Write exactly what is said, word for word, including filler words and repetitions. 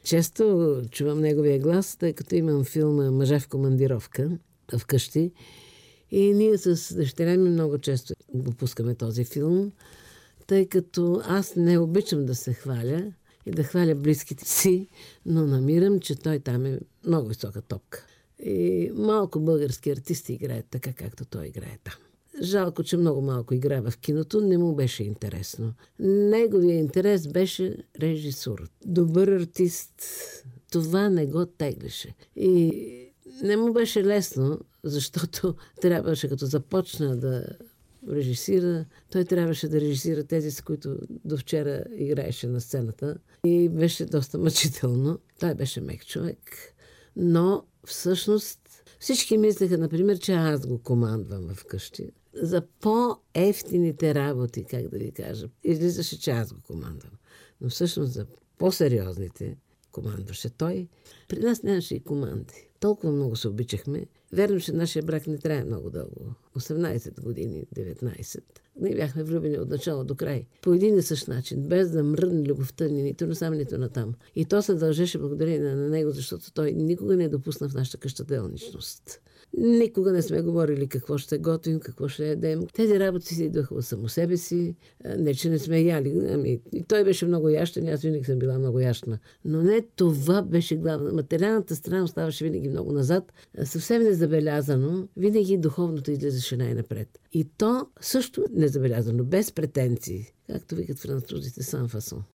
Често чувам неговия глас, тъй като имам филма "Мъже в командировка" вкъщи. И ние с дъщеря ми много често го пускаме този филм, тъй като аз не обичам да се хваля и да хваля близките си, но намирам, че той там е много висока топка. И малко български артисти играят така, както той играе там. Жалко, че много малко игра в киното, не му беше интересно. Неговия интерес беше режисур. Добър артист, това не го теглеше. И не му беше лесно, защото трябваше, като започна да режисира, той трябваше да режисира тези, с които до вчера играеше на сцената. И беше доста мъчително. Той беше мек човек. Но всъщност всички мислеха, например, че аз го командвам вкъщи. За по-ефтините работи, как да ви кажа, излизаше, че аз го командвам. Но всъщност за по-сериозните командваше той. При нас нямаше и команди. Толкова много се обичахме. Верно, че нашия брак не трае много дълго. осемнайсет години, деветнайсет. Ние бяхме влюбени от начало до край. По един и същ начин, без да мръдне любовта ни, нито насам, нито натам. И то се дължеше благодарение на него, защото той никога не допусна в нашата къща делничност. Никога не сме говорили какво ще готвим, какво ще ядем. Тези работи си идваха от само себе си. Не, че не сме яли. Ами, и той беше много ящен, аз винаги съм била много ящна. Но не това беше главна. Материалната страна оставаше винаги много назад. Съвсем незабелязано, винаги духовното излизаше най-напред. И то също незабелязано, без претенции. Както викат французите, сан фасон.